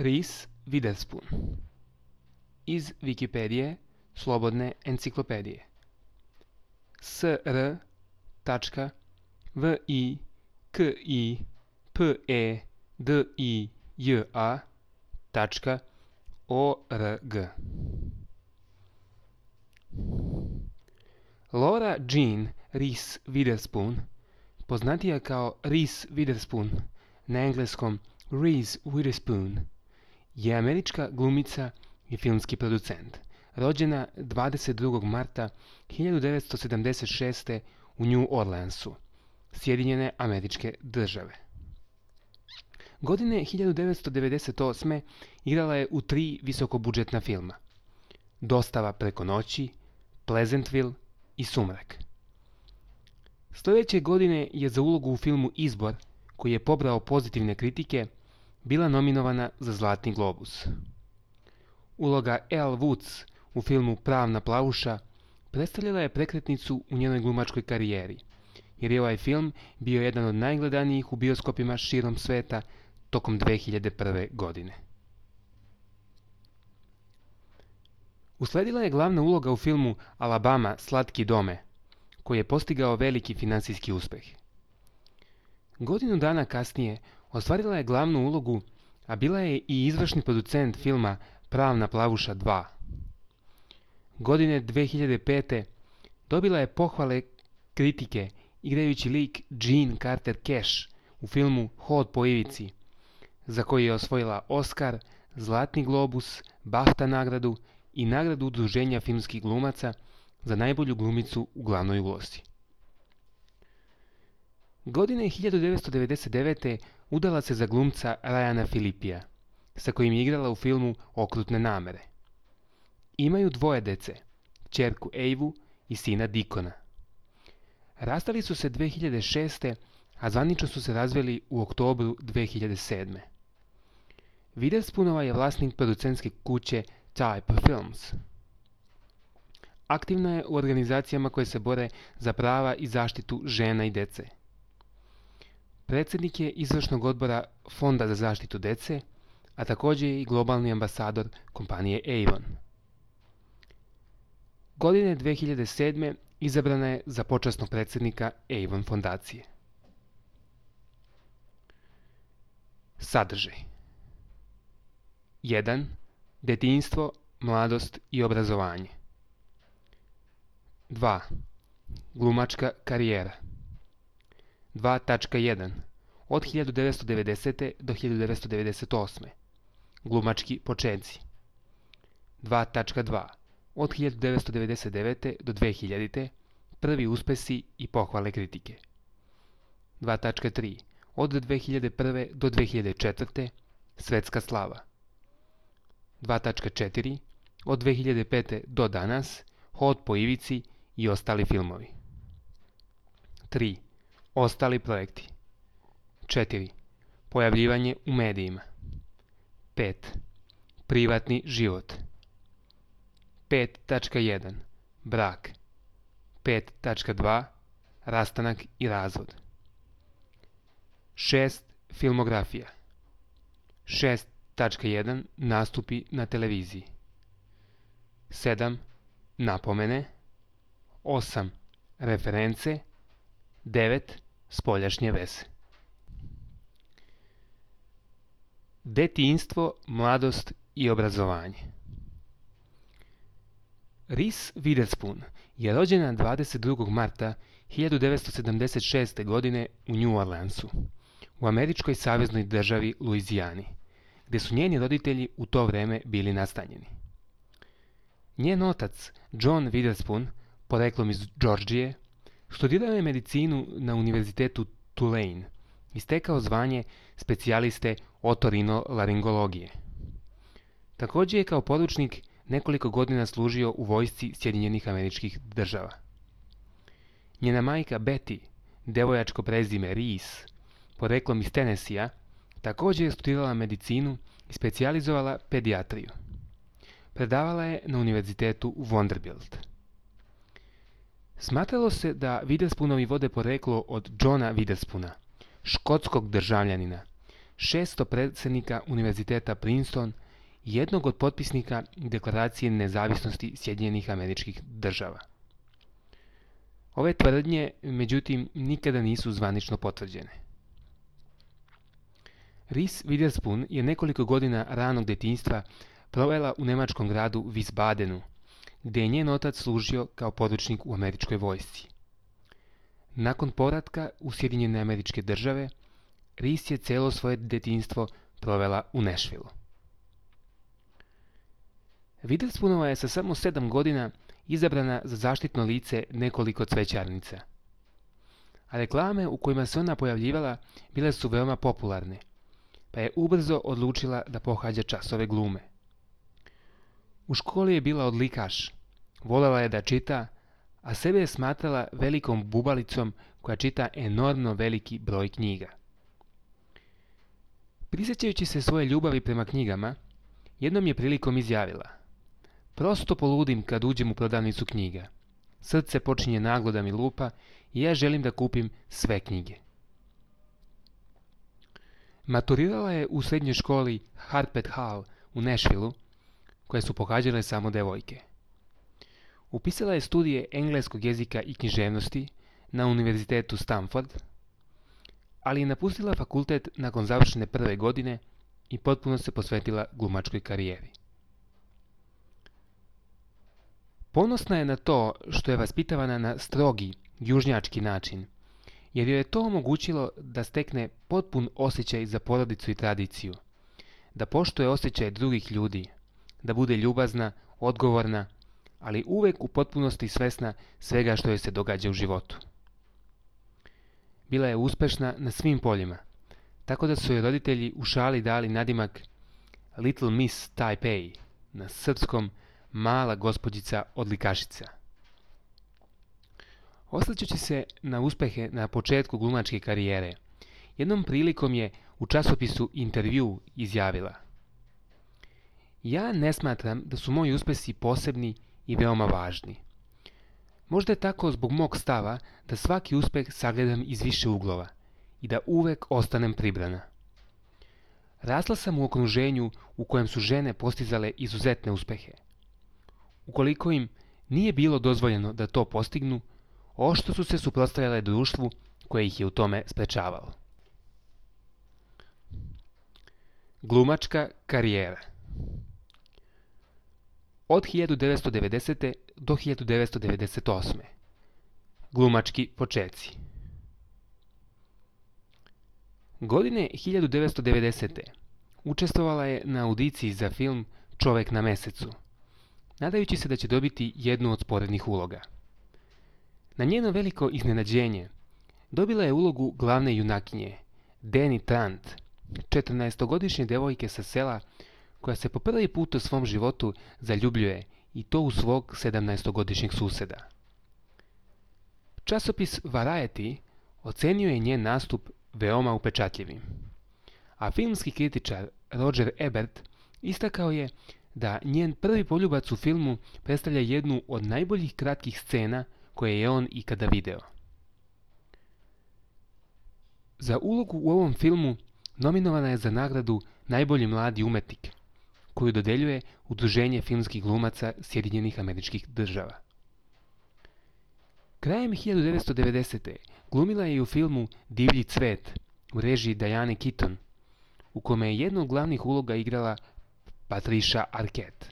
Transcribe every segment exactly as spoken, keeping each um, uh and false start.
Reese Witherspoon. Iz Wikipedije, slobodne enciklopedije. Sr. V I K I P E D I J A O R G. Laura Jean Reese Witherspoon, poznatija kao Reese Witherspoon, na engleskom Reese Witherspoon, je američka glumica i filmski producent, rođena dvadeset drugog marta hiljadu devetsto sedamdeset šeste. u New Orleansu, Sjedinjene Američke Države. Godine hiljadu devetsto devedeset osme. igrala je u tri visokobudžetna filma: Dostava preko noći, Pleasantville i Sumrak. Sljedeće godine je za ulogu u filmu Izbor, koji je pobrao pozitivne kritike, bila nominovana za Zlatni globus. Uloga Elle Woods u filmu Pravna plavuša predstavljala je prekretnicu u njenoj glumačkoj karijeri, jer je ovaj film bio jedan od najgledanijih u bioskopima širom sveta tokom dve hiljade prve. godine. Usledila je glavna uloga u filmu Alabama, Slatki dome, koji je postigao veliki finansijski uspeh. Godinu dana kasnije ostvarila je glavnu ulogu, a bila je i izvršni producent filma Pravna plavuša dva. Godine dve hiljade pete. dobila je pohvale kritike igrajući lik Jean Carter Cash u filmu Hod po ivici, za koji je osvojila Oskar, Zlatni globus, BAFTA nagradu i nagradu Udruženja filmskih glumaca za najbolju glumicu u glavnoj ulozi. Godine hiljadu devetsto devedeset devete. udala se za glumca Ryana Philippija, sa kojim je igrala u filmu Okrutne namere. Imaju dvoje dece, kćerku Eivu i sina Dikona. Rastali su se dve hiljade šeste. a zvanično su se razveli u oktobru dve hiljade sedme. Witherspoonova je vlasnik producentske kuće Type Films. Aktivna je u organizacijama koje se bore za prava i zaštitu žena i dece. Predsjednik je izvršnog odbora Fonda za zaštitu dece, a također je i globalni ambasador kompanije Avon. Godine dve hiljade sedme. izabrana je za počasnog predsjednika Avon fondacije. Sadržaj: jedan. Detinjstvo, mladost i obrazovanje. dva. Glumačka karijera. dva tačka jedan. Od hiljadu devetsto devedesete. do hiljadu devetsto devedeset osme. Glumački počeci. dva tačka dva. Od hiljadu devetsto devedeset devete. do dve hiljadite. Prvi uspesi i pohvale kritike. dva tačka tri. Od dve hiljade prve. do dve hiljade četvrte. Svetska slava. dva tačka četiri. Od dve hiljade pete. do danas. Hod po ivici i ostali filmovi. tri. Ostali projekti. četiri. Pojavljivanje u medijima. pet. Privatni život. pet tačka jedan. Brak. pet tačka dva. Rastanak i razvod. šest. Filmografija. šest tačka jedan. Nastupi na televiziji. sedam. Napomene. osam. Reference. devet. Spoljašnje veze. Detinjstvo, mladost i obrazovanje. Reese Witherspoon je rođena dvadeset drugog marta hiljadu devetsto sedamdeset šeste. godine u New Orleansu, u američkoj saveznoj državi Luizijani, gdje su njeni roditelji u to vrijeme bili nastanjeni. Njen otac, John Witherspoon, poreklom iz Džordžije, studirao je medicinu na univerzitetu Tulane i stekao zvanje specijaliste otorinolaringologije. Također je kao poručnik nekoliko godina služio u vojsci Sjedinjenih Američkih Država. Njena majka Betty, devojačko prezime Reese, poreklom iz Tenesija, također je studirala medicinu i specijalizovala pedijatriju. Predavala je na univerzitetu Vanderbilt. Smatralo se da Witherspoonovi vode poreklo od Johna Witherspoona, škotskog državljanina, šesto predsjednika Univerziteta Princeton i jednog od potpisnika Deklaracije nezavisnosti Sjedinjenih Američkih Država. Ove tvrdnje, međutim, nikada nisu zvanično potvrđene. Reese Witherspoon je nekoliko godina ranog djetinjstva provela u nemačkom gradu Wiesbadenu, gdje je njen otac služio kao poručnik u američkoj vojsci. Nakon povratka u Sjedinjene Američke Države, Reese je cijelo svoje djetinjstvo provela u Nashvilleu. Witherspoonova je sa samo sedam godina izabrana za zaštitno lice nekoliko cvećarnica. A reklame u kojima se ona pojavljivala bile su veoma popularne, pa je ubrzo odlučila da pohađa časove glume. U školi je bila odlikaš, voljela je da čita, a sebe je smatrala velikom bubalicom koja čita enormno veliki broj knjiga. Prisjećajući se svoje ljubavi prema knjigama, jednom je prilikom izjavila: "Prosto poludim kad uđem u prodavnicu knjiga. Srce počinje naglo da mi lupa i ja želim da kupim sve knjige." Maturirala je u srednjoj školi Harpeth Hall u Nashvilleu, koje su pohađale samo devojke. Upisala je studije engleskog jezika i književnosti na Univerzitetu Stanford, ali je napustila fakultet nakon završene prve godine i potpuno se posvetila glumačkoj karijeri. Ponosna je na to što je vaspitavana na strogi, južnjački način, jer joj je to omogućilo da stekne potpun osjećaj za porodicu i tradiciju, da poštuje osjećaje drugih ljudi, da bude ljubazna, odgovorna, ali uvek u potpunosti svesna svega što joj se događa u životu. Bila je uspešna na svim poljima, tako da su joj roditelji u šali dali nadimak Little Miss Taipei, na srpskom mala gospođica odlikašica. Osvrćući se na uspehe na početku glumačke karijere, jednom prilikom je u časopisu Intervju izjavila: "Ja ne smatram da su moji uspesi posebni i veoma važni. Možda je tako zbog mog stava da svaki uspeh sagledam iz više uglova i da uvek ostanem pribrana. Rasla sam u okruženju u kojem su žene postizale izuzetne uspehe. Ukoliko im nije bilo dozvoljeno da to postignu, oštro su se suprotstavljale društvu koje ih je u tome sprečavalo." Glumačka karijera. Od hiljadu devetsto devedesete. do hiljadu devetsto devedeset osme. Glumački počeci. Godine hiljadu devetsto devedesete. učestvovala je na audiciji za film Čovek na mesecu, nadajući se da će dobiti jednu od sporednih uloga. Na njeno veliko iznenađenje, dobila je ulogu glavne junakinje, Danny Trant, četrnaestogodišnje devojke sa sela koja se po prvi put u svom životu zaljubljuje i to u svog sedamnaestogodišnjeg suseda. Časopis Variety ocenio je njen nastup veoma upečatljivim, a filmski kritičar Roger Ebert istakao je da njen prvi poljubac u filmu predstavlja jednu od najboljih kratkih scena koje je on ikada video. Za ulogu u ovom filmu nominovana je za nagradu Najbolji mladi umetnik, koju dodeljuje Udruženje filmskih glumaca Sjedinjenih Američkih Država. Krajem hiljadu devetsto devedesete. glumila je i u filmu Divlji cvet u režiji Diane Keaton, u kome je jednu od glavnih uloga igrala Patricia Arquette.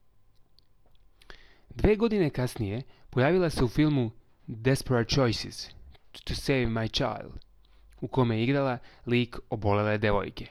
Dve godine kasnije pojavila se u filmu Desperate Choices – To Save My Child, u kome je igrala lik obolele devojke.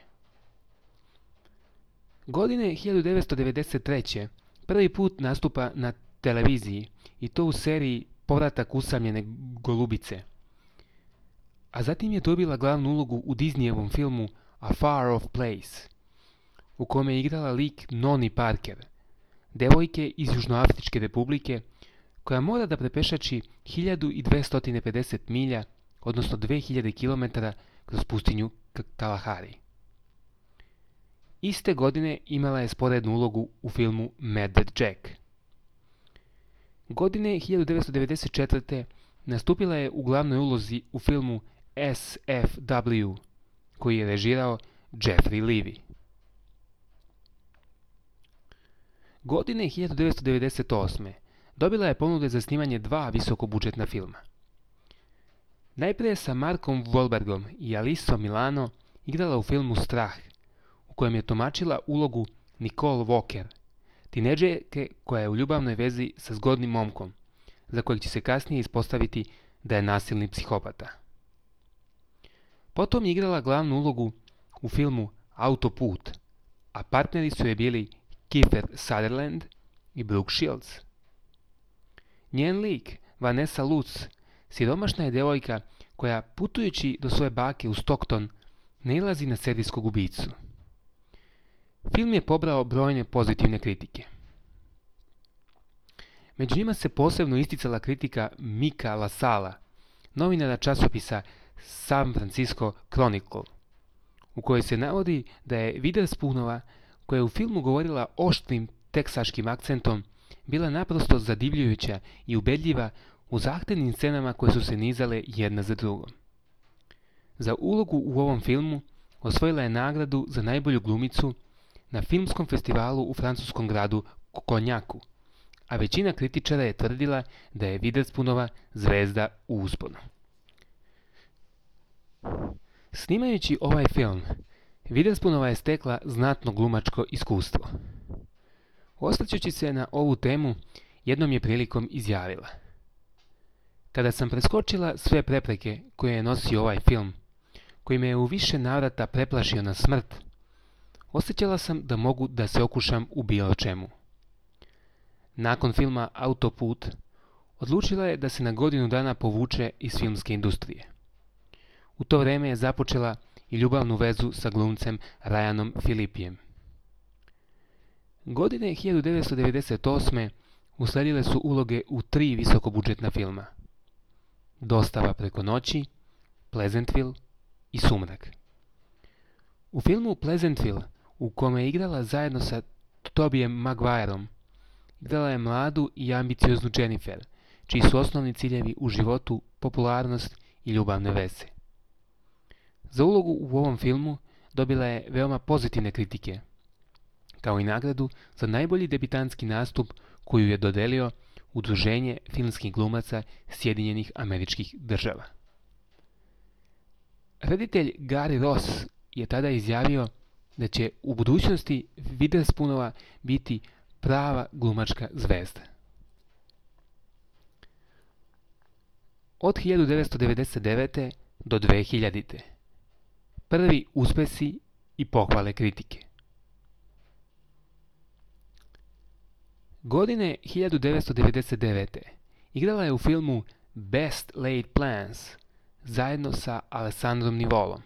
Godine hiljadu devetsto devedeset treće. prvi put nastupa na televiziji i to u seriji Povratak usamljene golubice. A zatim je dobila glavnu ulogu u Disneyevom filmu A Far Off Place, u kome je igrala lik Noni Parker, devojke iz Južnoafričke republike koja mora da prepešači hiljadu dvesta pedeset milja, odnosno dve hiljade kilometara kroz pustinju Kalahari. Iste godine imala je sporednu ulogu u filmu Mad Jack. Godine hiljadu devetsto devedeset četvrte. nastupila je u glavnoj ulozi u filmu S F W, koji je režirao Jeffrey Levy. Godine hiljadu devetsto devedeset osme. dobila je ponude za snimanje dva visokobudžetna filma. Najprije sa Markom Wahlbergom i Alysom Milano igrala u filmu Strah, u kojem je tumačila ulogu Nicole Walker, tinejdžerke koja je u ljubavnoj vezi sa zgodnim momkom, za kojeg će se kasnije ispostaviti da je nasilni psihopata. Potom je igrala glavnu ulogu u filmu Autoput, a partneri su je bili Kiefer Sutherland i Brooke Shields. Njen lik, Vanessa Lutz, siromašna je djevojka koja, putujući do svoje bake u Stockton, nailazi na serijskog ubicu. Film je pobrao brojne pozitivne kritike. Među njima se posebno isticala kritika Mika LaSala, novinara časopisa San Francisco Chronicle, u kojoj se navodi da je Witherspoonova, koja je u filmu govorila oštrim teksaškim akcentom, bila naprosto zadivljujuća i ubedljiva u zahtevnim scenama koje su se nizale jedna za drugom. Za ulogu u ovom filmu osvojila je nagradu za najbolju glumicu na filmskom festivalu u francuskom gradu Cognacu, a većina kritičara je tvrdila da je Witherspoonova zvezda u usponu. Snimajući ovaj film, Witherspoonova je stekla znatno glumačko iskustvo. Osvrćući se na ovu temu, jednom je prilikom izjavila: "Kada sam preskočila sve prepreke koje je nosio ovaj film, koji me je u više navrata preplašio na smrt, osjećala sam da mogu da se okušam u bilo čemu." Nakon filma Autoput, odlučila je da se na godinu dana povuče iz filmske industrije. U to vreme je započela i ljubavnu vezu sa glumcem Ryanom Philippijem. Godine hiljadu devetsto devedeset osme. usledile su uloge u tri visokobudžetna filma: Dostava preko noći, Pleasantville i Sumrak. U filmu Pleasantville, u kome je igrala zajedno sa Tobijem Maguireom, igrala je mladu i ambicioznu Jennifer, čiji su osnovni ciljevi u životu popularnost i ljubavne veze. Za ulogu u ovom filmu dobila je veoma pozitivne kritike, kao i nagradu za najbolji debitanski nastup koju je dodelio Udruženje filmskih glumaca Sjedinjenih Američkih Država. Reditelj Gary Ross je tada izjavio da će u budućnosti Witherspoonova biti prava glumačka zvezda. Od hiljadu devetsto devedeset devete. do dve hiljadite. Prvi uspesi i pohvale kritike. Godine hiljadu devetsto devedeset devete. igrala je u filmu Best Laid Plans zajedno sa Alessandrom Nivolom.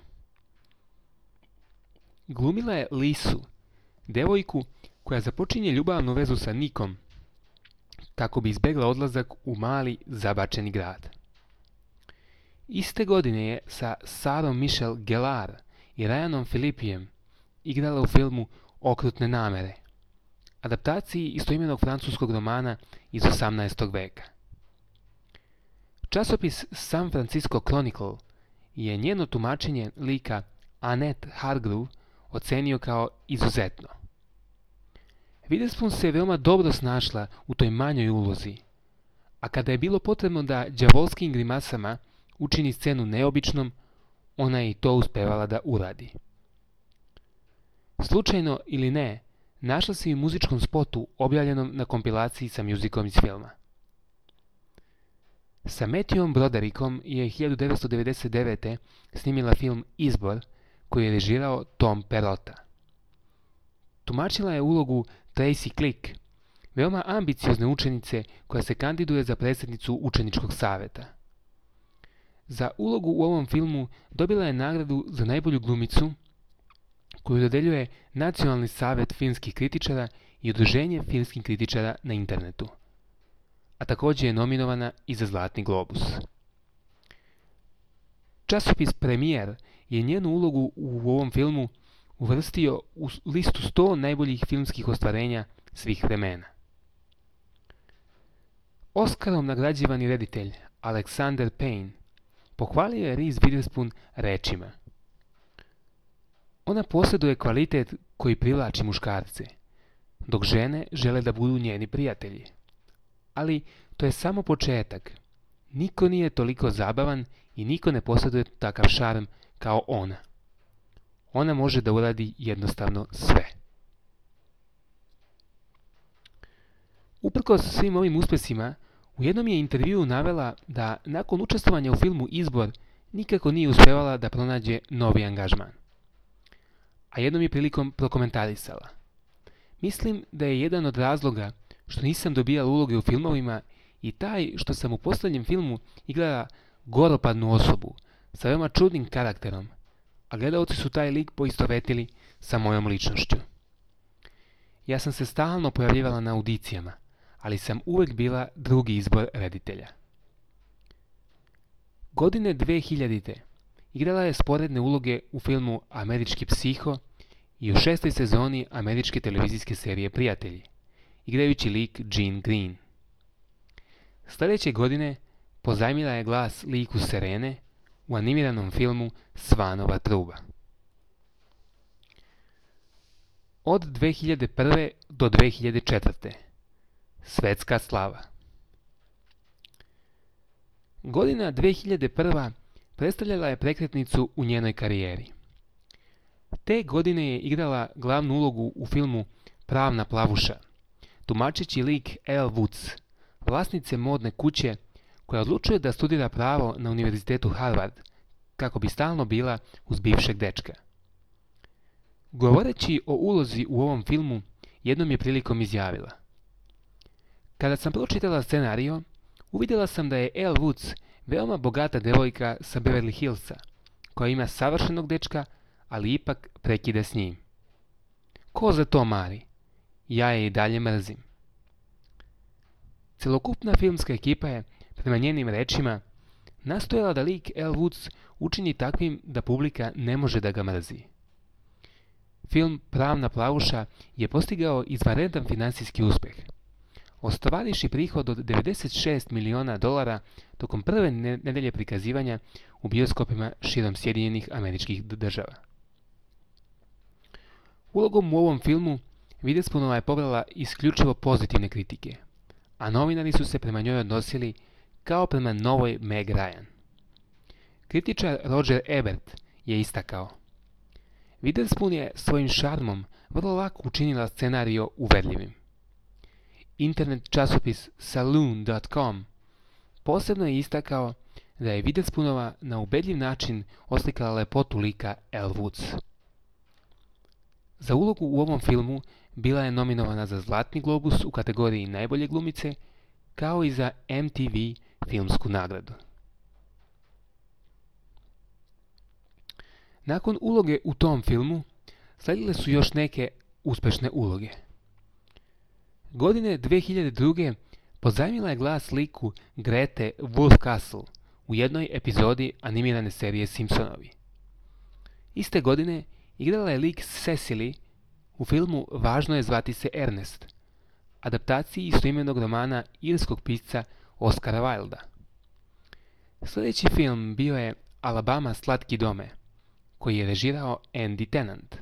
Glumila je Lisu, devojku koja započinje ljubavnu vezu sa Nikom kako bi izbegla odlazak u mali zabačeni grad. Iste godine je sa Sarom Michelle Gellar i Ryanom Philippijem igrala u filmu Okrutne namere, adaptaciji istoimenog francuskog romana iz osamnaestog veka. Časopis San Francisco Chronicle je njeno tumačenje lika Annette Hargrove ocenio kao izuzetno. Witherspoon se veoma dobro snašla u toj manjoj ulozi, a kada je bilo potrebno da đavolskim grimasama učini scenu neobičnom, ona je i to uspevala da uradi. Slučajno ili ne, našla se i u muzičkom spotu objavljenom na kompilaciji sa mjuzikom iz filma. Sa Matthewom Broderickom je hiljadu devetsto devedeset devete. snimila film Izbor, koji je režirao Tom Perrotta. Tumačila je ulogu Tracy Click, veoma ambiciozne učenice koja se kandiduje za predsjednicu učeničkog saveta. Za ulogu u ovom filmu dobila je nagradu za najbolju glumicu, koju dodeljuje Nacionalni savet filmskih kritičara i Udruženje filmskih kritičara na internetu, a također je nominovana i za Zlatni globus. Časopis Premijer je njenu ulogu u ovom filmu uvrstio u listu sto najboljih filmskih ostvarenja svih vremena. Oskarom nagrađivani reditelj Alexander Payne pohvalio je Reese Witherspoon rečima: Ona posjeduje kvalitet koji privlači muškarce, dok žene žele da budu njeni prijatelji. Ali to je samo početak. Niko nije toliko zabavan i niko ne posjeduje takav šarm kao ona. Ona može da uradi jednostavno sve. Uprkos svim ovim uspjesima, u jednom je intervjuu navela da nakon učestvovanja u filmu Izbor nikako nije uspevala da pronađe novi angažman. A jednom je prilikom prokomentarisala: mislim da je jedan od razloga što nisam dobijala uloge u filmovima i taj što sam u posljednjem filmu igrala goropadnu osobu sa veoma čudnim karakterom, a gledaoci su taj lik poistovetili sa mojom ličnošću. Ja sam se stalno pojavljivala na audicijama, ali sam uvek bila drugi izbor reditelja. Godine dve hiljadite. igrala je sporedne uloge u filmu Američki psiho i u šestoj sezoni američke televizijske serije Prijatelji, igrajući lik Jean Green. Sljedeće godine pozajmila je glas liku Serene u animiranom filmu Svanova truba. Od dve hiljade prve. do dve hiljade četvrte. Svetska slava. Godina dve hiljade prva. predstavljala je prekretnicu u njenoj karijeri. Te godine je igrala glavnu ulogu u filmu Pravna plavuša, tumačeći lik Elle Woods, vlasnice modne kuće koja odlučuje da studira pravo na univerzitetu Harvard kako bi stalno bila uz bivšeg dečka. Govoreći o ulozi u ovom filmu, jednom je prilikom izjavila: kada sam pročitala scenario, uvidjela sam da je Elle Woods veoma bogata devojka sa Beverly Hillsa, koja ima savršenog dečka, ali ipak prekide s njim. Ko za to mari? Ja je i dalje mrzim. Celokupna filmska ekipa je, prema njenim rečima, nastojala da lik Elle Woods učini takvim da publika ne može da ga mrzi. Film Pravna plavuša je postigao izvanredan finansijski uspjeh, ostvarivši prihod od devedeset šest miliona dolara tokom prve nedelje prikazivanja u bioskopima širom Sjedinjenih Američkih Država. Ulogom u ovom filmu Witherspoonova je pobrala isključivo pozitivne kritike, a novinari su se prema njoj odnosili kao prema novoj Meg Ryan. Kritičar Roger Ebert je istakao: Witherspoon je svojim šarmom vrlo lako učinila scenario uverljivim. Internet časopis Saloon dot com posebno je istakao da je Witherspoonova na ubedljiv način oslikala lepotu lika Elle Woods. Za ulogu u ovom filmu bila je nominovana za Zlatni globus u kategoriji najbolje glumice, kao i za M T V filmsku nagradu. Nakon uloge u tom filmu, sledile su još neke uspešne uloge. Godine dve hiljade druge. pozajmila je glas liku Grete Wolfcastle u jednoj epizodi animirane serije Simpsonovi. Iste godine igrala je lik Cecily u filmu Važno je zvati se Ernest, adaptaciji istoimenog romana irskog pisca Oscara Wilda. Sljedeći film bio je Alabama slatki dome, koji je režirao Andy Tennant.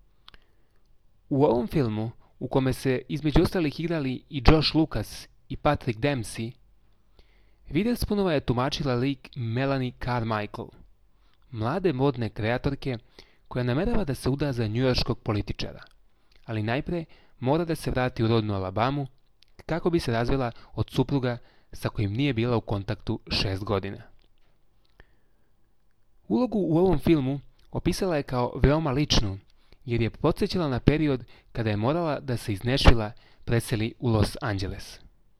U ovom filmu, u kome se između ostalih igrali i Josh Lucas i Patrick Dempsey, Witherspoonova je tumačila lik Melanie Carmichael, mlade modne kreatorke koja namerava da se uda za njujorškog političara, ali najpre mora da se vrati u rodnu Alabamu kako bi se razvela od supruga sa kojim nije bila u kontaktu šest godina. Ulogu u ovom filmu opisala je kao veoma ličnu, jer je podsjećala na period kada je morala da se iz Nashvilla preseli u Los Angeles.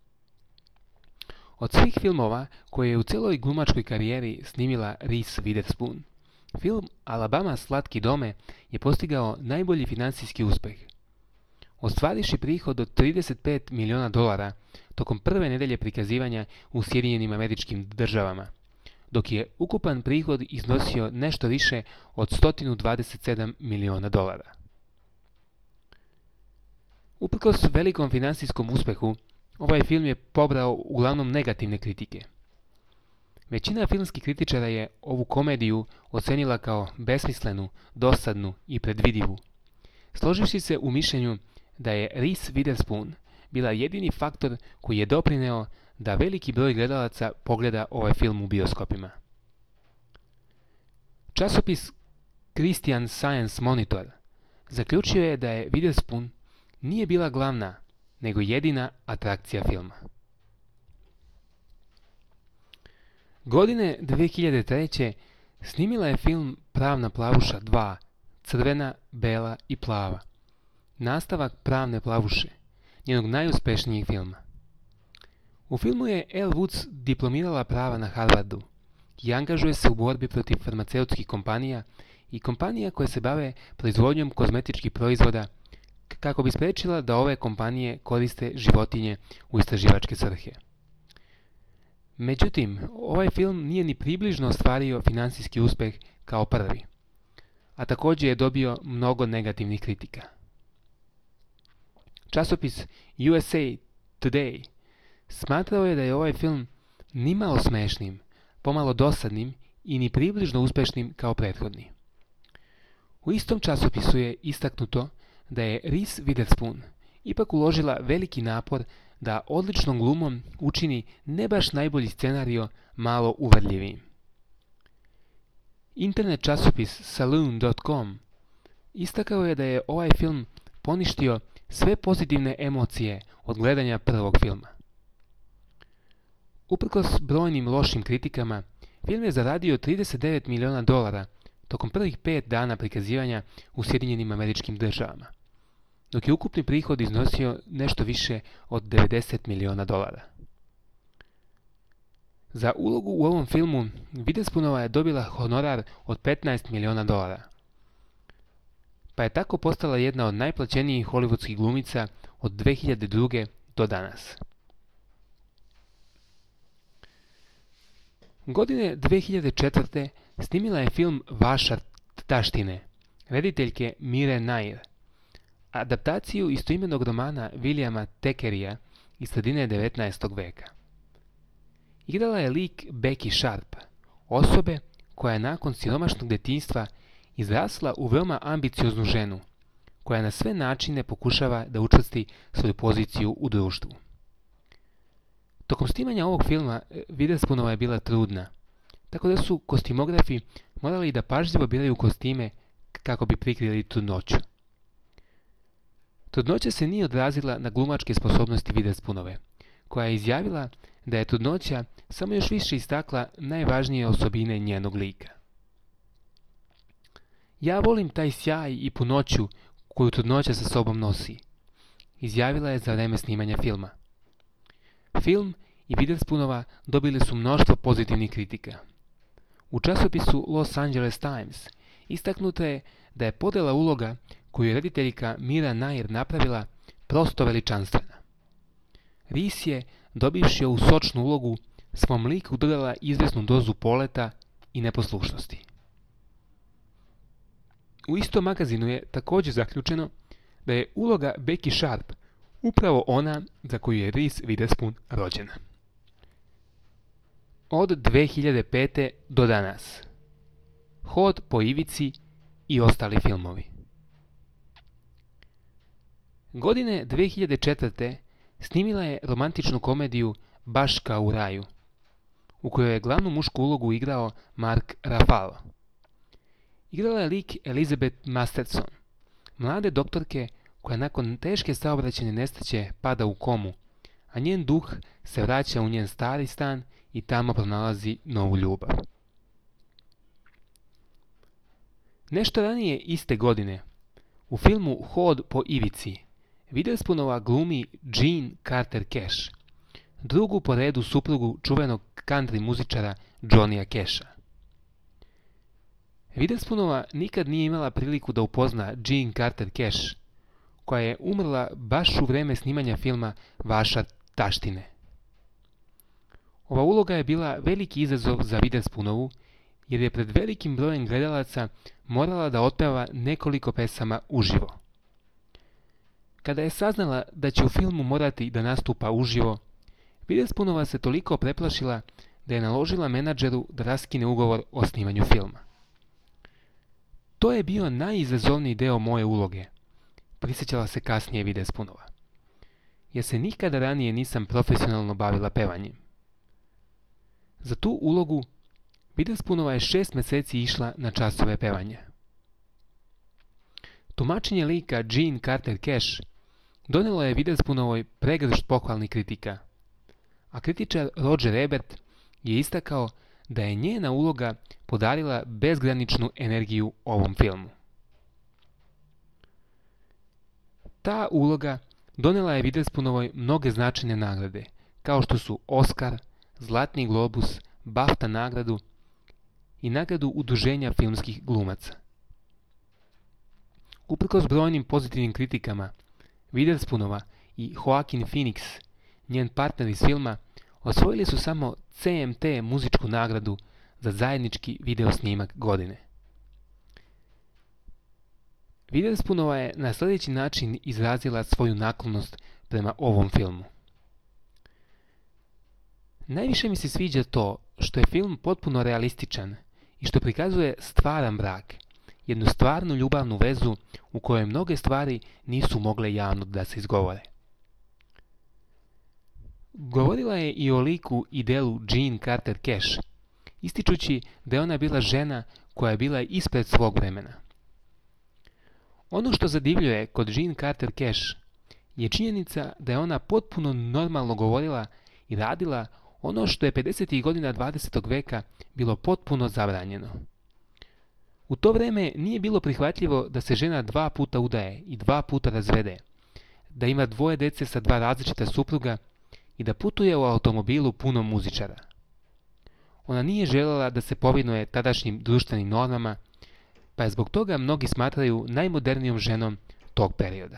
Od svih filmova koje je u celoj glumačkoj karijeri snimila Reese Witherspoon, film Alabama slatki dome je postigao najbolji finansijski uspeh, ostvarivši prihod od trideset pet miliona dolara tokom prve nedelje prikazivanja u Sjedinjenim Američkim Državama, dok je ukupan prihod iznosio nešto više od sto dvadeset sedam miliona dolara. Uprkos velikom finansijskom uspehu, ovaj film je pobrao uglavnom negativne kritike. Većina filmskih kritičara je ovu komediju ocenila kao besmislenu, dosadnu i predvidivu, složivši se u mišljenju da je Reese Witherspoon bila jedini faktor koji je doprineo da veliki broj gledalaca pogleda ovaj film u bioskopima. Časopis Christian Science Monitor zaključio je da je Witherspoon nije bila glavna, nego jedina atrakcija filma. Godine dve hiljade treće. snimila je film Pravna plavuša dva, crvena, bela i plava, nastavak Pravne plavuše, njenog najuspešnijeg filma. U filmu je Elle Woods diplomirala prava na Harvardu i angažuje se u borbi protiv farmaceutskih kompanija i kompanija koje se bave proizvodnjom kozmetičkih proizvoda kako bi sprečila da ove kompanije koriste životinje u istraživačke svrhe. Međutim, ovaj film nije ni približno ostvario finansijski uspeh kao prvi, a također je dobio mnogo negativnih kritika. Časopis U S A Today smatrao je da je ovaj film nimalo smešnim, pomalo dosadnim i ni približno uspešnim kao prethodni. U istom časopisu je istaknuto da je Reese Witherspoon ipak uložila veliki napor da odličnom glumom učini ne baš najbolji scenario malo uvarljivijim. Internet časopis Saloon dot com istakao je da je ovaj film poništio sve pozitivne emocije od gledanja prvog filma. Uprkos brojnim lošim kritikama, film je zaradio trideset devet miliona dolara tokom prvih pet dana prikazivanja u Sjedinjenim Američkim Državama, dok je ukupni prihod iznosio nešto više od devedeset miliona dolara. Za ulogu u ovom filmu Witherspoonova je dobila honorar od petnaest miliona dolara, pa je tako postala jedna od najplaćenijih hollywoodskih glumica od dve hiljade druge. do danas. Godine dve hiljade četvrte. snimila je film Vaša taštine, rediteljke Mire Nair, adaptaciju istoimenog romana Williama Thackeraya iz sredine devetnaestog veka. Igrala je lik Becky Sharp, osobe koja je nakon siromašnog detinjstva izrasla u veoma ambicioznu ženu, koja na sve načine pokušava da učvrsti svoju poziciju u društvu. Tokom snimanja ovog filma Witherspoonova je bila trudna, tako da su kostimografi morali da pažljivo biraju kostime kako bi prikrili trudnoću. Trudnoća se nije odrazila na glumačke sposobnosti Witherspoonove, koja je izjavila da je trudnoća samo još više istakla najvažnije osobine njenog lika. Ja volim taj sjaj i punoću koju trudnoća sa sobom nosi, izjavila je za vreme snimanja filma. Film i Witherspoonova dobili su mnoštvo pozitivnih kritika. U časopisu Los Angeles Times istaknuto je da je podela uloga koju je rediteljka Mira Nair napravila prosto veličanstvena. Reese je, dobivši ovu sočnu ulogu, svom liku dodala izvesnu dozu poleta i neposlušnosti. U istom magazinu je također zaključeno da je uloga Becky Sharp upravo ona za koju je Reese Witherspoon rođena. Od dve hiljade pete. do danas. Hod po ivici i ostali filmovi. Godine dve hiljade četvrte. snimila je romantičnu komediju Baš kao u raju, u kojoj je glavnu mušku ulogu igrao Mark Ruffalo. Igrala je lik Elizabeth Masterson, mlade doktorke koja nakon teške saobraćajne nesreće pada u komu, a njen duh se vraća u njen stari stan i tamo pronalazi novu ljubav. Nešto ranije iste godine, u filmu Hod po ivici, Witherspoonova glumi Jean Carter Cash, drugu po redu suprugu čuvenog country muzičara Johnnya Casha. Witherspoonova nikad nije imala priliku da upozna Jean Carter Cash, koja je umrla baš u vreme snimanja filma Vaša taštine. Ova uloga je bila veliki izazov za Witherspoonovu, jer je pred velikim brojem gledalaca morala da otpeva nekoliko pesama uživo. Kada je saznala da će u filmu morati da nastupa uživo, Witherspoonova se toliko preplašila da je naložila menadžeru da raskine ugovor o snimanju filma. To je bio najizazovniji deo moje uloge, prisjećala se kasnije Witherspoonova. Ja se nikada ranije nisam profesionalno bavila pevanjem. Za tu ulogu Witherspoonova je šest meseci išla na časove pevanja. Tumačenje lika Jean Carter Cash donelo je Witherspoonovoj pregršt pohvalnih kritika, a kritičar Roger Ebert je istakao da je njena uloga podarila bezgraničnu energiju ovom filmu. Ta uloga donela je Witherspoonovoj mnoge značajne nagrade, kao što su Oscar, Zlatni globus, BAFTA nagradu i nagradu Udruženja filmskih glumaca. Uprkos brojnim pozitivnim kritikama, Witherspoonova i Joaquin Phoenix, njen partner iz filma, osvojili su samo C M T muzičku nagradu za zajednički video snimak godine. Witherspoonova je na sljedeći način izrazila svoju naklonost prema ovom filmu. Najviše mi se sviđa to što je film potpuno realističan i što prikazuje stvaran brak, jednu stvarnu ljubavnu vezu u kojoj mnoge stvari nisu mogle javno da se izgovore. Govorila je i o liku i delu Jean Carter Cash, ističući da je ona bila žena koja je bila ispred svog vremena. Ono što zadivljuje kod Jean Carter Cash je činjenica da je ona potpuno normalno govorila i radila ono što je pedesetih godina dvadesetog veka bilo potpuno zabranjeno. U to vreme nije bilo prihvatljivo da se žena dva puta udaje i dva puta razvede, da ima dvoje dece sa dva različita supruga i da putuje u automobilu puno muzičara. Ona nije željela da se povinuje tadašnjim društvenim normama, pa je zbog toga mnogi smatraju najmodernijom ženom tog perioda.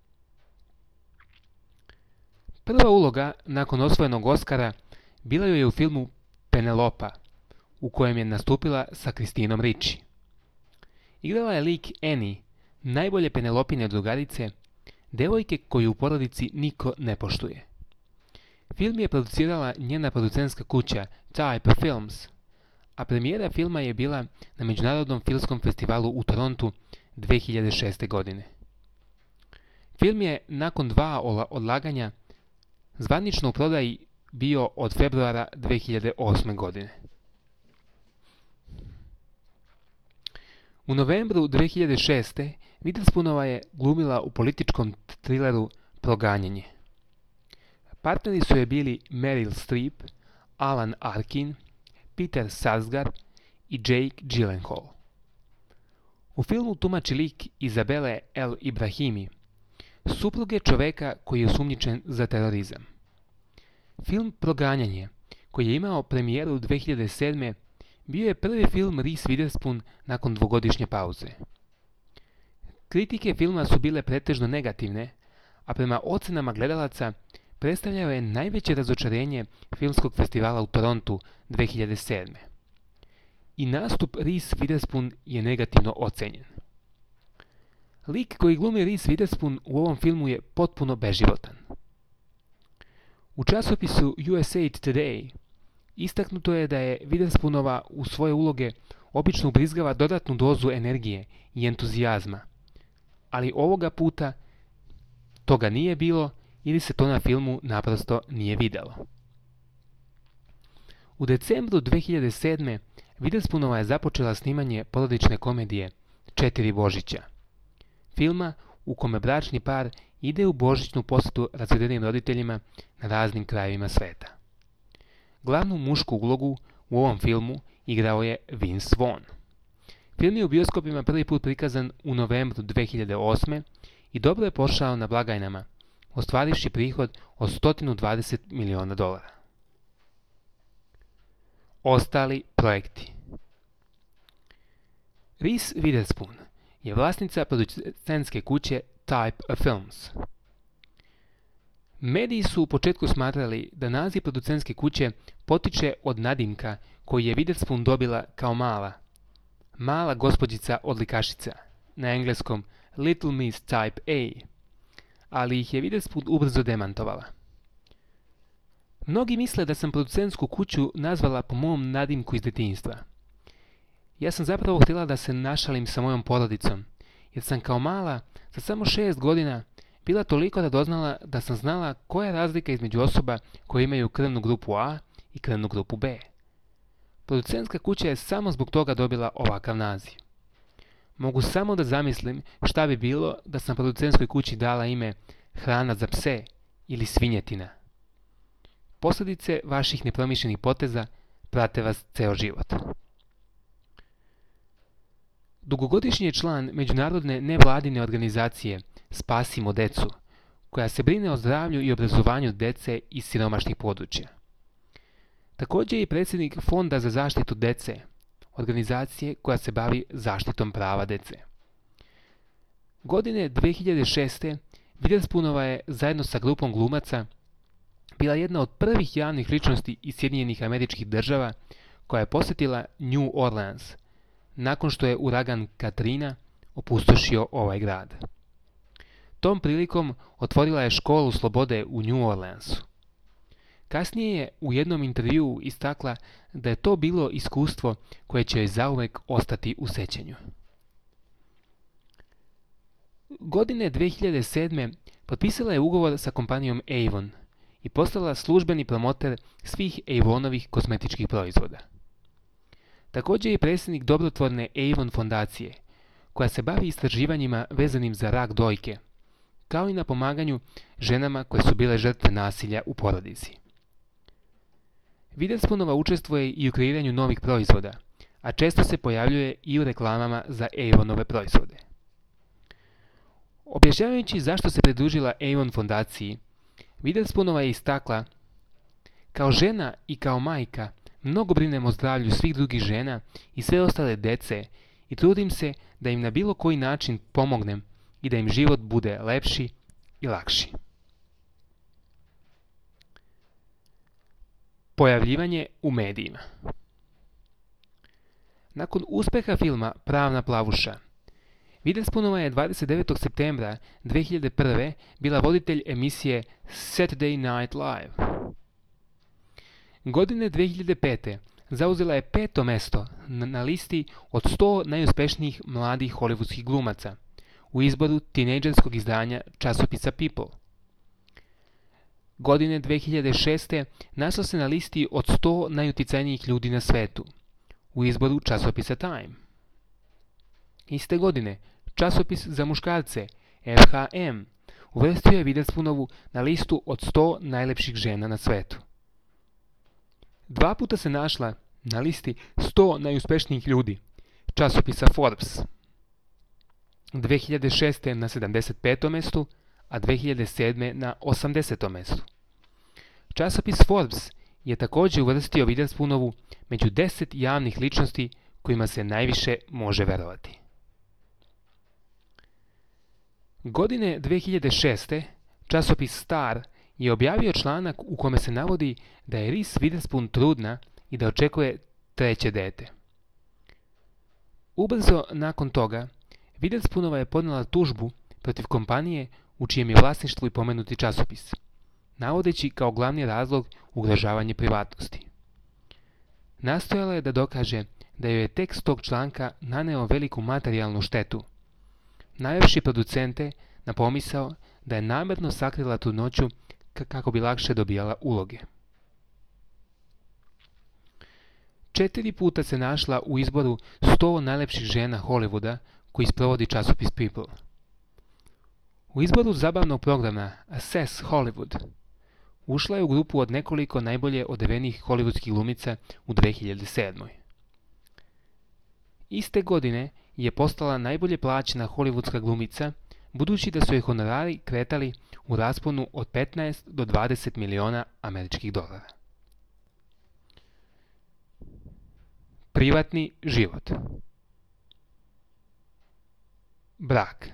Prva uloga nakon osvojenog Oscara bila joj je u filmu Penelopa, u kojem je nastupila sa Christinom Ricci. Igrala je lik Annie, najbolje Penelopine drugarice, devojke koju u porodici niko ne poštuje. Film je producirala njena producentska kuća Type Films, a premijera filma je bila na Međunarodnom filmskom festivalu u Torontu dve hiljade šeste. godine. Film je nakon dva odlaganja zvanično u prodaji bio od februara dve hiljade osme. godine. U novembru dve hiljade šeste. Witherspoonova je glumila u političkom trileru Proganjanje. Partneri su je bili Meryl Streep, Alan Arkin, Peter Sarsgaard i Jake Gyllenhaal. U filmu tumači lik Izabele El Ibrahimi, supruge čoveka koji je osumnjičen za terorizam. Film Proganjanje, koji je imao premijeru dve hiljade sedme. bio je prvi film Reese Witherspoon nakon dvogodišnje pauze. Kritike filma su bile pretežno negativne, a prema ocenama gledalaca predstavljao je najveće razočarenje filmskog festivala u Torontu dve hiljade sedme. I nastup Reese Witherspoon je negativno ocenjen. Lik koji glumi Reese Witherspoon u ovom filmu je potpuno beživotan. U časopisu U S A Today istaknuto je da je Witherspoonova u svoje uloge obično ubrizgava dodatnu dozu energije i entuzijazma, ali ovoga puta toga nije bilo ili se to na filmu naprosto nije vidjelo. U decembru dve hiljade sedme. Witherspoonova je započela snimanje porodične komedije Četiri Božića, filma u kome bračni par ide u božićnu posjetu razvedenim roditeljima na raznim krajevima sveta. Glavnu mušku ulogu u ovom filmu igrao je Vince Vaughn. Film je u bioskopima prvi put prikazan u novembru dve hiljade osme. i dobro je pošao na blagajnama, ostvarivši prihod od sto dvadeset miliona dolara. Ostali projekti. Reese Witherspoon je vlasnica producentske kuće Type Films. Mediji su u početku smatrali da naziv producentske kuće potiče od nadimka koji je Witherspoon dobila kao mala. Mala gospođica odlikašica, na engleskom Little Miss Type A, ali ih je Witherspoon ubrzo demantovala. Mnogi misle da sam producentsku kuću nazvala po mom nadimku iz detinjstva. Ja sam zapravo htjela da se našalim sa mojom porodicom, jer sam kao mala, za samo šest godina, bila toliko radoznala da sam znala koja je razlika između osoba koje imaju krvnu grupu A i krvnu grupu B. Producentska kuća je samo zbog toga dobila ovakav naziv. Mogu samo da zamislim šta bi bilo da sam producentskoj kući dala ime Hrana za pse ili Svinjetina. Posljedice vaših nepromišljenih poteza prate vas ceo život. Dugogodišnji je član međunarodne nevladine organizacije Spasimo decu, koja se brine o zdravlju i obrazovanju dece iz siromašnih područja. Također je i predsjednik Fonda za zaštitu dece, organizacije koja se bavi zaštitom prava dece. Godine dve hiljade šeste. Witherspoonova je zajedno sa grupom glumaca bila jedna od prvih javnih ličnosti iz Sjedinjenih Američkih Država koja je posjetila New Orleans, nakon što je uragan Katrina opustošio ovaj grad. Tom prilikom otvorila je školu slobode u New Orleansu. Kasnije je u jednom intervjuu istakla da je to bilo iskustvo koje će joj zauvek ostati u sećanju. Godine dve hiljade sedme. potpisala je ugovor sa kompanijom Avon i postala službeni promoter svih Avonovih kozmetičkih proizvoda. Također je predsjednik dobrotvorne Avon fondacije, koja se bavi istraživanjima vezanim za rak dojke, kao i na pomaganju ženama koje su bile žrtve nasilja u porodici. Witherspoonova učestvuje i u kreiranju novih proizvoda, a često se pojavljuje i u reklamama za Avonove proizvode. Objašnjavajući zašto se pridružila Avon fondaciji, Witherspoonova je istakla: kao žena i kao majka mnogo brinem o zdravlju svih drugih žena i sve ostale dece i trudim se da im na bilo koji način pomognem i da im život bude lepši i lakši. Pojavljivanje u medijima. Nakon uspeha filma Pravna plavuša, Witherspoonova je dvadeset devetog septembra dve hiljade prve. bila voditelj emisije Saturday Night Live. Godine dve hiljade pete. zauzela je peto mesto na, na listi od sto najuspješnijih mladih hollywoodskih glumaca u izboru tinejdžerskog izdanja časopisa People. Godine dve hiljade šeste. našla se na listi od sto najuticajnijih ljudi na svetu u izboru časopisa Time. Iste godine, časopis za muškarce F H M uvrstio je Witherspoonovu na listu od sto najlepših žena na svetu. Dva puta se našla na listi sto najuspješnijih ljudi časopisa Forbes. dve hiljade šeste. na sedamdeset petom mestu, a dve hiljade sedme. na osamdesetom mestu. Časopis Forbes je također uvrstio Witherspoonovu među deset javnih ličnosti kojima se najviše može verovati. Godine dve hiljade šeste. časopis Star je objavio članak u kome se navodi da je Reese Witherspoon trudna i da očekuje treće dete. Ubrzo nakon toga, Witherspoonova je podnijela tužbu protiv kompanije u čijem je vlasništvu i pomenuti časopis, navodeći kao glavni razlog ugrožavanje privatnosti. Nastojala je da dokaže da joj je tekst tog članka naneo veliku materijalnu štetu, navevši producente na pomisao da je namjerno sakrila trudnoću kako bi lakše dobijala uloge. Četiri puta se našla u izboru sto najlepših žena Hollywooda koji sprovodi časopis People. U izboru zabavnog programa Access Hollywood ušla je u grupu od nekoliko najbolje odevenih hollywoodskih glumica u dve hiljade sedmoj. Iste godine je postala najbolje plaćena hollywoodska glumica, budući da su je honorari kretali u rasponu od petnaest do dvadeset miliona američkih dolara. Privatni život. Brak.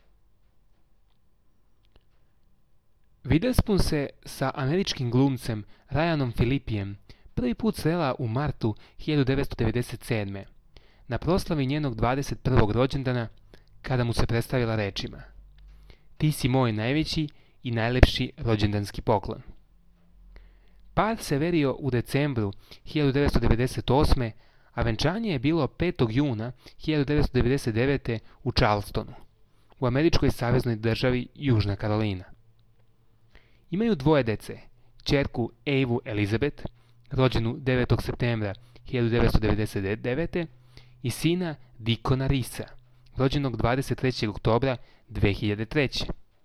Witherspoon se sa američkim glumcem Ryanom Phillippijem prvi put srela u martu hiljadu devetsto devedeset sedme. na proslavi njenog dvadeset prvog rođendana, kada mu se predstavila rečima: ti si moj najveći i najlepši rođendanski poklon. Par se verio u decembru hiljadu devetsto devedeset osme, a venčanje je bilo petog juna hiljadu devetsto devedeset devete. u Charlestonu, u američkoj saveznoj državi Južna Karolina. Imaju dvoje dece, ćerku Evu Elizabeth, rođenu devetog septembra hiljadu devetsto devedeset devete. i sina Deacona Risa, rođenog dvadeset trećeg oktobra dve hiljade treće.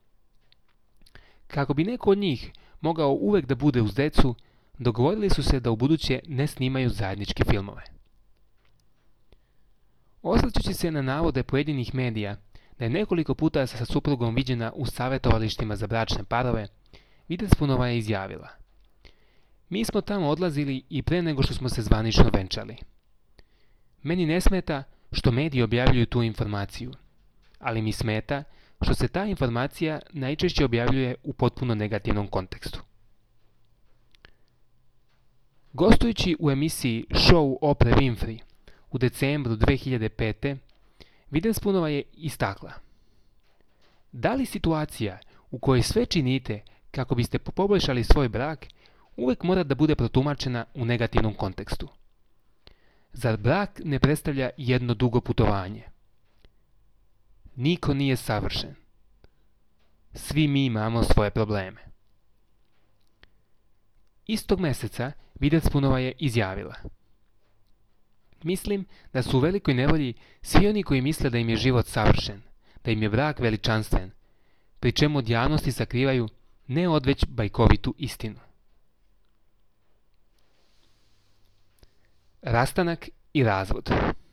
Kako bi neko od njih mogao uvek da bude uz decu, dogovorili su se da ubuduće ne snimaju zajedničke filmove. Osvrćući se na navode pojedinih medija da je nekoliko puta sa suprugom viđena u savjetovalištima za bračne parove, Witherspoonova je izjavila: "Mi smo tamo odlazili i pre nego što smo se zvanično venčali. Meni ne smeta što mediji objavljuju tu informaciju, ali mi smeta što se ta informacija najčešće objavljuje u potpuno negativnom kontekstu." Gostujući u emisiji Show Oprah Winfrey u decembru dve hiljade pete. Witherspoonova je istakla: "Da li situacija u kojoj sve činite kako biste poboljšali svoj brak uvek mora da bude protumačena u negativnom kontekstu? Zar brak ne predstavlja jedno dugo putovanje? Niko nije savršen. Svi mi imamo svoje probleme." Istog meseca Witherspoonova je izjavila: "Mislim da su u velikoj nevolji svi oni koji misle da im je život savršen, da im je brak veličanstven, pri čemu od javnosti sakrivaju neodveć bajkovitu istinu." Rastanak i razvod.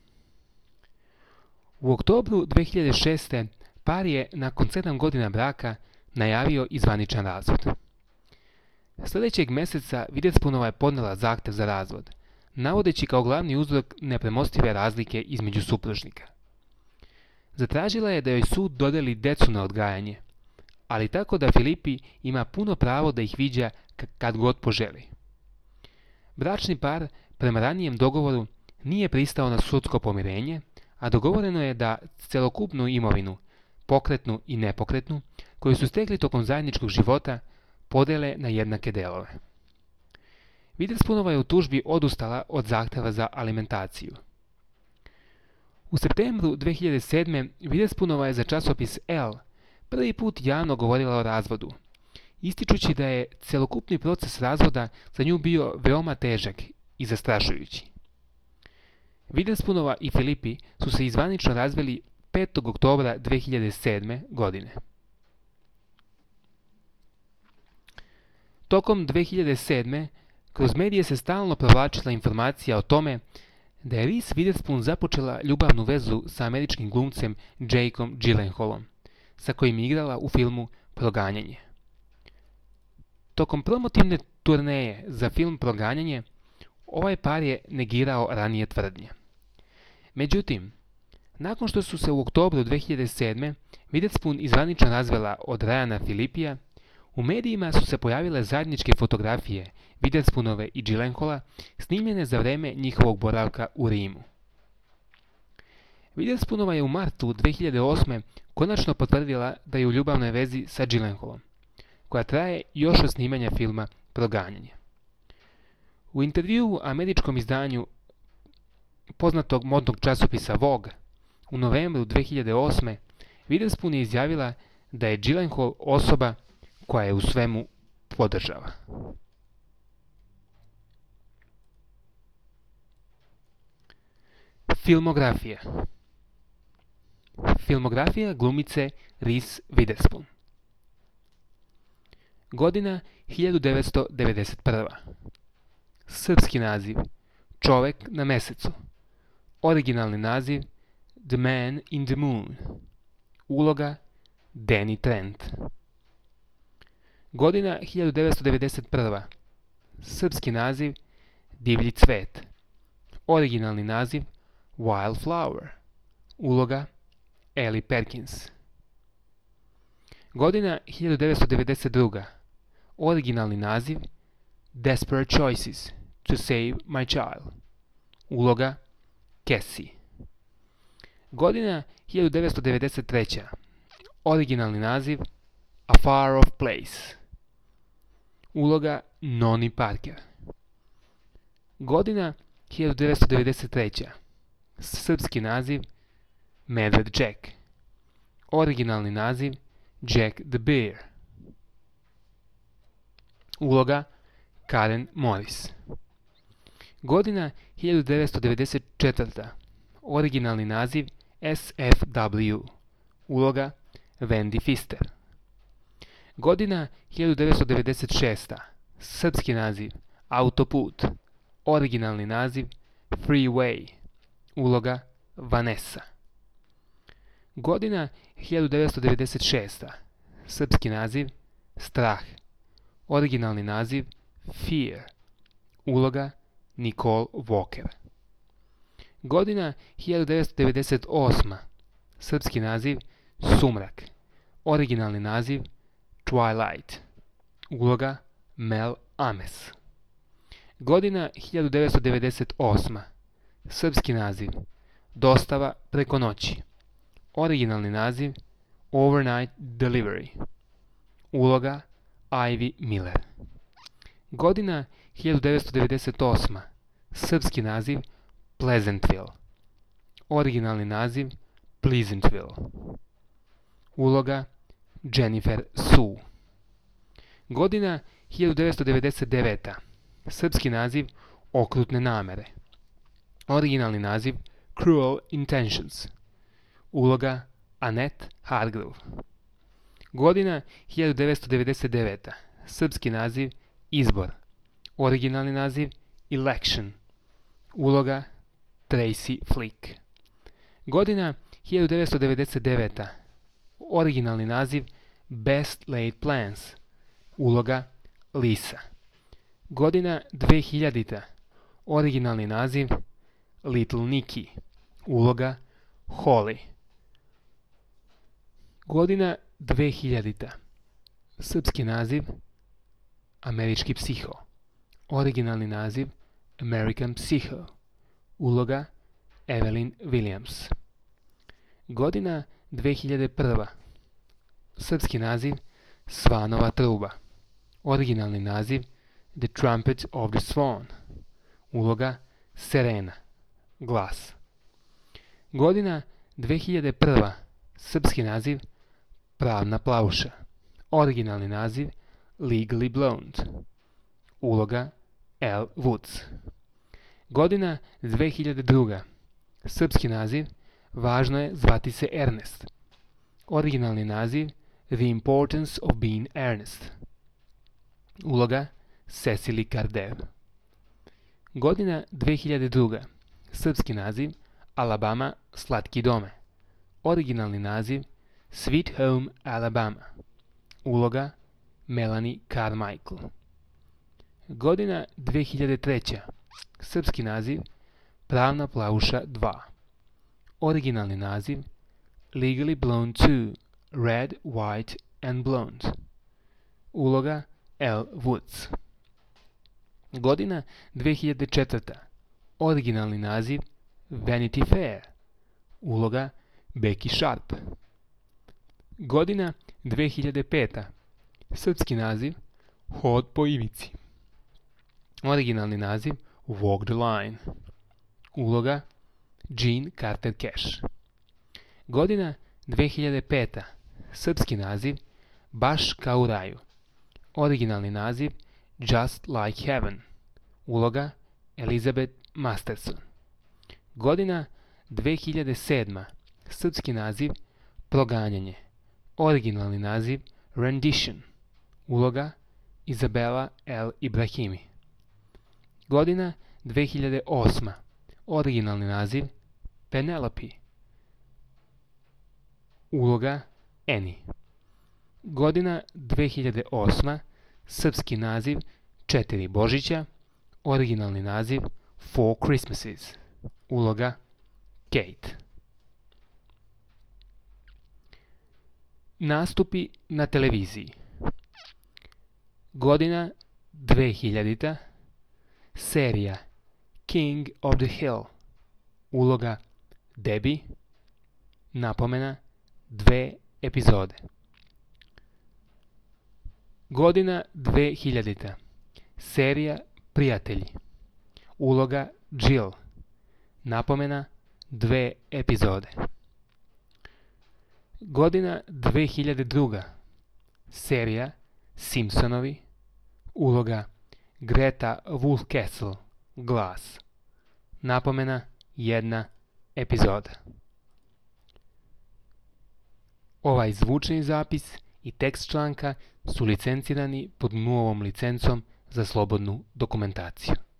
U oktobru dve hiljade šeste. par je nakon sedam godina braka najavio i zvaničan razvod. Sljedećeg meseca Witherspoonova je podnela zahtev za razvod, navodeći kao glavni uzrok nepremostive razlike između supružnika. Zatražila je da joj sud dodeli decu na odgajanje, ali tako da Filipi ima puno pravo da ih viđa kad god poželi. Bračni par, prema ranijem dogovoru, nije pristao na sudsko pomirenje, a dogovoreno je da celokupnu imovinu, pokretnu i nepokretnu, koju su stekli tokom zajedničkog života, podele na jednake delove. Witherspoonova je u tužbi odustala od zahteva za alimentaciju. U septembru dve hiljade sedme. Witherspoonova je za časopis Elle prvi put javno govorila o razvodu, ističući da je celokupni proces razvoda za nju bio veoma težak i zastrašujući. Witherspoonova i Filipi su se izvanično razveli petog oktobra dve hiljade sedme. godine. Tokom dve hiljade sedme. kroz medije se stalno provlačila informacija o tome da je Reese Witherspoon započela ljubavnu vezu sa američkim glumcem Jakeom Gyllenhaalom, sa kojim je igrala u filmu Proganjanje. Tokom promotivne turneje za film Proganjanje, ovaj par je negirao ranije tvrdnje. Međutim, nakon što su se u oktobru dve hiljade sedme. Witherspoon izvanično razvela od Ryana Filipija, u medijima su se pojavile zajedničke fotografije Witherspoonove i Gyllenhaala snimljene za vreme njihovog boravka u Rimu. Witherspoonova je u martu dve hiljade osme. konačno potvrdila da je u ljubavnoj vezi sa Gyllenhaalom, koja traje još od snimanja filma Proganjanje. U intervjuu američkom izdanju poznatog modnog časopisa Vogue u novembru dve hiljade osme. Witherspoon je izjavila da je Gyllenhaal osoba koja je u svemu podržava. Filmografija. Filmografija glumice Reese Witherspoon. Godina hiljadu devetsto devedeset prva. Srpski naziv Čovek na mesecu. Originalni naziv The Man in the Moon. Uloga Danny Trent. Godina hiljadu devetsto devedeset prva. Srpski naziv Divlji cvet. Originalni naziv Wildflower. Uloga Ellie Perkins. Godina hiljadu devetsto devedeset druga. Originalni naziv Desperate Choices to Save My Child. Uloga Cassie. Godina hiljadu devetsto devedeset treća. Originalni naziv A Far Off Place. Uloga Noni Parker. Godina hiljadu devetsto devedeset treća. Srpski naziv Medved Jack. Originalni naziv Jack the Bear. Uloga Karen Morris. Godina hiljadu devetsto devedeset četvrta. Originalni naziv S F W. Uloga Wendy Pfister. Godina hiljadu devetsto devedeset šesta. Srpski naziv Autoput. Originalni naziv Freeway. Uloga Vanessa. Godina hiljadu devetsto devedeset šesta. Srpski naziv Strah. Originalni naziv Fear. Uloga Nicole Walker. Godina hiljadu devetsto devedeset osma. Srpski naziv Sumrak. Originalni naziv Twilight. Uloga Mel Ames. Godina hiljadu devetsto devedeset osma. Srpski naziv Dostava preko noći. Originalni naziv Overnight Delivery. Uloga Ivy Miller. Godina hiljadu devetsto devedeset osma. Srpski naziv Pleasantville. Originalni naziv Pleasantville. Uloga Jennifer Sue. Godina hiljadu devetsto devedeset deveta. Srpski naziv Okrutne namere. Originalni naziv Cruel Intentions. Uloga Annette Hargrove. Godina hiljadu devetsto devedeset deveta. Srpski naziv Izbor. Originalni naziv Election. Uloga Tracy Flick. Godina hiljadu devetsto devedeset deveta. Originalni naziv Best Laid Plans. Uloga Lisa. Godina dve hiljadita. Originalni naziv Little Nicky. Uloga Holly. Godina dve hiljadita. Srpski naziv Američki psiho. Originalni naziv American Psycho. Uloga Evelyn Williams. Godina dve hiljade prva. Srpski naziv Svanova truba. Originalni naziv The Trumpet of the Swan. Uloga Serena. Glas. Godina dve hiljade prva. Srpski naziv Pravna plauša. Originalni naziv Legally Blonde. Uloga Elle Woods. Godina dve hiljade druga. Srpski naziv Važno je zvati se Ernest. Originalni naziv The Importance of Being Earnest. Uloga Cecily Cardew. Godina dve hiljade druga. Srpski naziv Alabama Slatki dome. Originalni naziv Sweet Home Alabama. Uloga Melanie Carmichael. Godina dve hiljade treća. Srpski naziv Pravna plauša dva. Originalni naziv Legally Blonde two. Red, White and Blonde. Uloga Elle Woods. Godina dve hiljade četvrta. Originalni naziv Vanity Fair. Uloga Becky Sharp. Godina dve hiljade peta. Srpski naziv Hod po ivici. Originalni naziv Walk the Line. Uloga Jean Carter Cash. Godina dve hiljade peta. Srpski naziv Baš kao u raju. Originalni naziv Just Like Heaven. Uloga Elizabeth Masterson. Godina dve hiljade sedma. Srpski naziv Proganjanje. Originalni naziv Rendition. Uloga Izabela El Ibrahimi. Godina dve hiljade osma. Originalni naziv Penelope. Uloga Annie. Godina dve hiljade osma. Srpski naziv Četiri Božića. Originalni naziv Four Christmases. Uloga Kate. Nastupi na televiziji. Godina dve hiljadita. Serija King of the Hill. Uloga Debbie. Napomena dve epizode. Godina dve hiljadita. Serija Prijatelji. Uloga Jill. Napomena dve epizode. Godina dve hiljade druga. Serija Simpsonovi. Uloga Greta Wolfcastle. Glas. Napomena jedna epizoda. Ovaj zvučni zapis i tekst članka su licencirani pod novom licencom za slobodnu dokumentaciju.